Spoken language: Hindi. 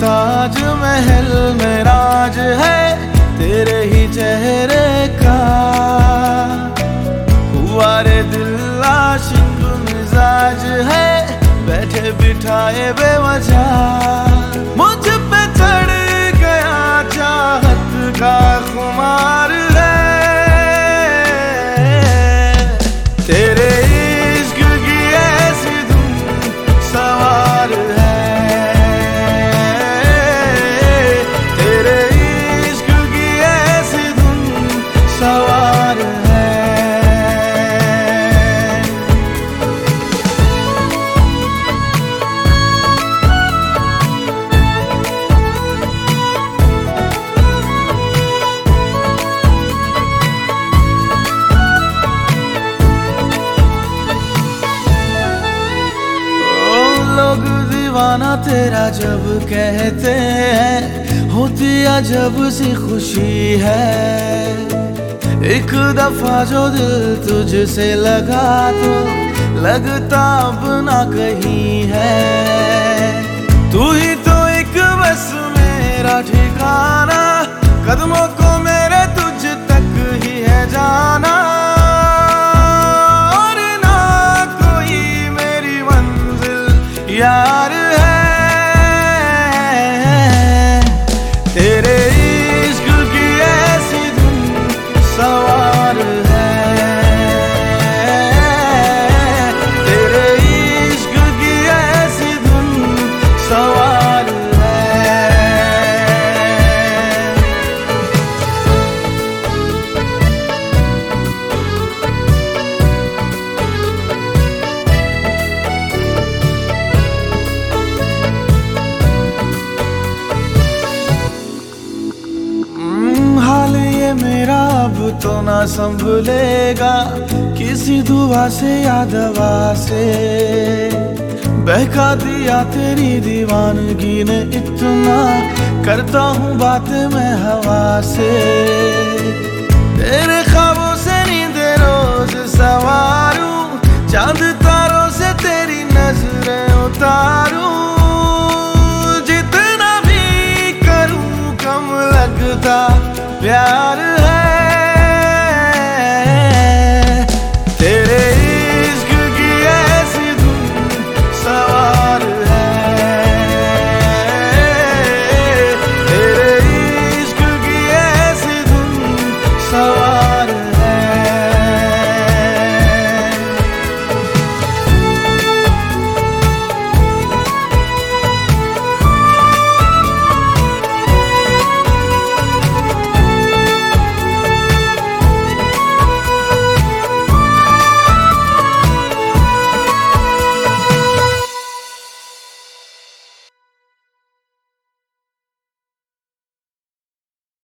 ताजमहल में राज है तेरे ही चेहरे का। हुआ रे दिल आशिक मिजाज है, बैठे बिठाए बेवजह मुझ पे चढ़ गया चाहत का खुमार है। तेरे इश्क की ऐसी धुन सवार है, तेरे इश्क की ऐसी धुन सवार है। लोग दीवाना तेरा जब कहते हैं, होती अजब सी खुशी है। एक दफा जो दिल तुझसे लगा तो लगता अब ना कहीं है। तू ही तो एक बस मेरा ठिकाना, कदमों को मेरे तुझ तक ही है जाना। और ना कोई मेरी मंजिल यार है, तेरे इश्क की ऐसी धुन सवार है, तेरे इश्क की ऐसी धुन सवार है। हाल ये मेरा अब तो ना संभलेगा, किसी दुआ से या दवा से बहका दिया तेरी दीवानगी ने इतना। करता हूँ बातें मैं हवा से, तेरे ख्वाबों से नींदे रोज सवारूं, चांद तारों से तेरी नजरें उतारूं। जितना भी करूं कम लगता प्यार